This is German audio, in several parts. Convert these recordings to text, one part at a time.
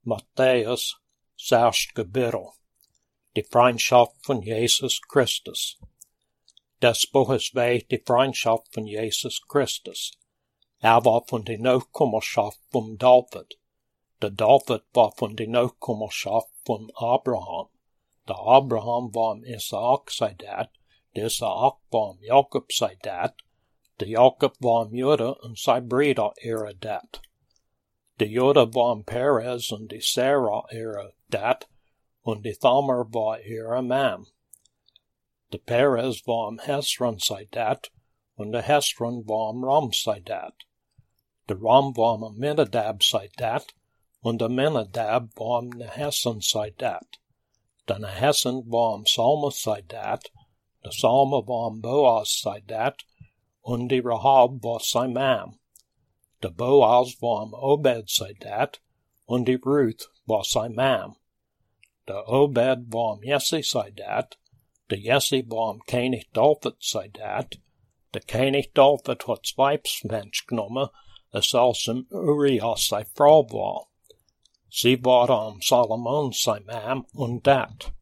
Matthäus 6. Kapitel. Die Freundschaft von Jesus Christus. Das Buch ist die Freundschaft von Jesus Christus. War von der Nachkommenschaft von David. Der David war von der Nachkommenschaft von Abraham. Der Abraham war Isaak Soldat, der Isaak war Jakob Soldat, der Jakob war Juda und sein Brüder ihre Dat. Der Juda war Perez und die Sarah ihre Dat, und die Thamar war ihre Mann. Der Perez war Hezron Soldat, und der Hezron war Ram Soldat. Der Ram war Amminadab Soldat, und der Amminadab war Nahasson Soldat. Der Nahasson war Salma Soldat, der Salma war Boaz Soldat, und die Rahab war sein Mann. Der Boaz war Obed Soldat, und die Ruth war sein Mann. Der Obed war Jesse Soldat, der Jesse war König David Soldat. Der König David hat zwei Mensch genommen, es als Urias seine Frau war. Sie war Salomon sein Mann und Dat.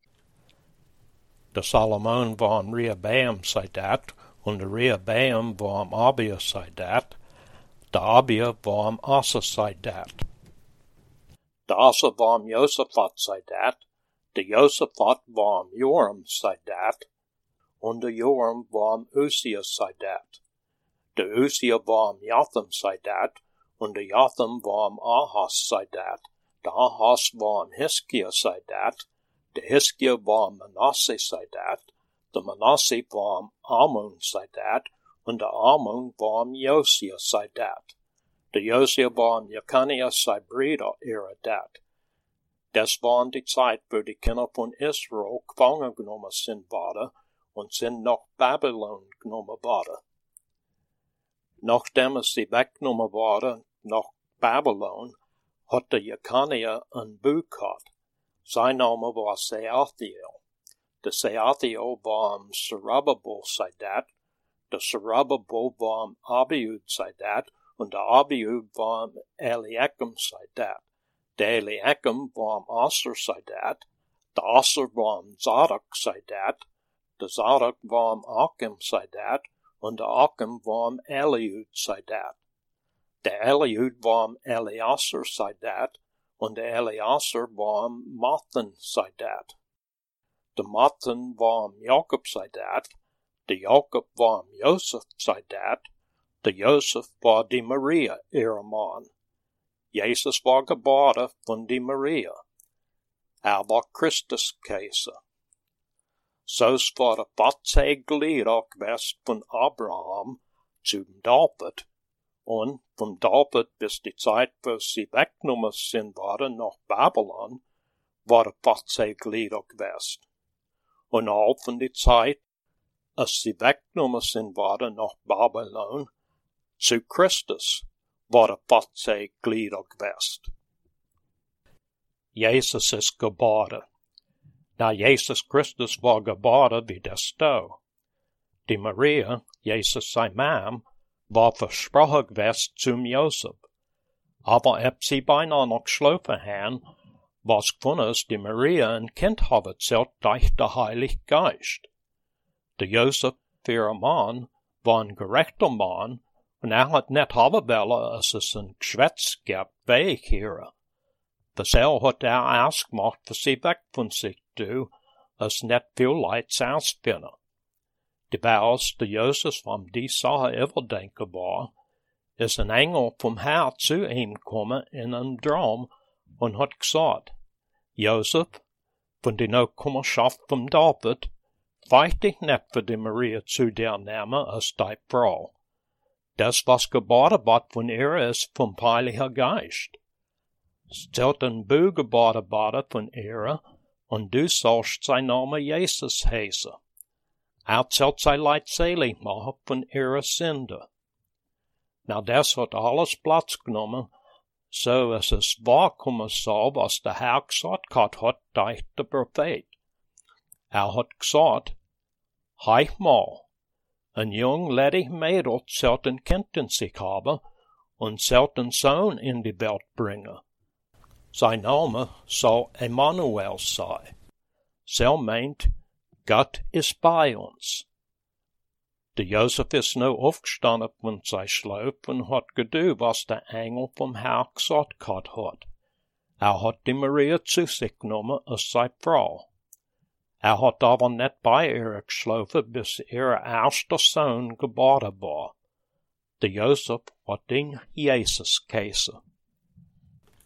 Der Salomon war Rehoboam Soldat, und der Rehoboam war Abia Soldat. Der Abia war Asa Soldat. Der Asa war Josaphat Soldat. Der Josaphat war Joram Soldat. Und der Joram war Uzziah Soldat. Der Uzziah war Jotham Soldat. Und der Jotham war Ahaz Soldat. Der Ahaz war Hiskia Soldat. Der Hiskia war Manasseh Soldat. Der Manasseh war Ammon Soldat. Und der Ammon war Josia Soldat. Der Josia war Jekania sein Bruder ihrer Dat. Das war die Zeit, wo die Kinder von Israel gefangen genommen sind worden und sind nach Babylon genommen worden. Nachdem sie weggenommen worden nach Babylon, hat der Jekania ein Buch gehabt. Sein Name war Sealthiel. Der Sealthiel war Zerubbabel Soldat. Der Zerubbabel war Abiud Soldat, und der Abiud war Eliakim Soldat. Der Eliakim war Asser Soldat. Der Asser war Zadok Soldat. Der Zadok war Achim Soldat, und der Achim war Eliud Soldat. Der Eliud war Eleazar Soldat, und der Eleazar war Mathan Soldat. Der Mathan war Jakob Soldat. Der Jakob war Joseph Soldat. Der Joseph war die Maria, ihre Mann. Jesus war geboren von die Maria. War Christus Kaiser. So war der 14 Glieder gewesen von Abraham zu David, und von David bis die Zeit, wo sie weggenommen sind worden nach Babylon, war der 14 Glieder gewesen. Und auch von die Zeit, als sie weggenommen sind worden nach Babylon, zu Christus, war der 14 Glieder gewesen. Jesus ist geboren. Na, Jesus Christus war geboren wie das da. Die Maria, Jesus sein Mann, war versprochen gewesen zum Josef. Aber ob sie beinahe noch geschlafen haben, was gefunden ist, die Maria ein Kind habe zählt durch der Heilige Geist. Der Josef, ihr Mann, war ein gerechter Mann, und hat nicht haben wollen, dass es ein Geschwätz gab, wie ich höre. Das hat ausgemacht, dass sie weg von sich tun, als nicht viel Leid ausfinden. Die als der Josef von die Sache überdenken war, ist ein Engel vom Herr zu ihm gekommen in einem Traum und hat gesagt, Josef, von der Nachkommenschaft von David, weicht dich nicht für die Maria zu dir nehmen als deine Frau. Das, was geboren wird von ihr, ist vom Heiligen Geist. Es zählt ein Buch geboren von ihr, und du sollst sein Name Jesus heißen. Zählt sein Leid selig machen von ihrer Sünde. Na, das hat alles Platz genommen, so es ist wahrkommen soll, was der Herr gesagt hat durch den Prophet. Hat gesagt, heich mal, ein jung ledig Mädel zählt ein Kind in sich haben und zählt einen Sohn in die Welt bringen. Zijn name zal Emmanuel zijn. Zij meent, God is bij ons. De Jozef is nu opgestanden van zijn slaap en had gedaan was de engel vom Herr gesagt had. Had die Maria zu sich genommen als zijn vrouw. Had aber net bij haar geschlafen, bis ihre eerste zoon geboren war. De Jozef had den Jezus gegessen.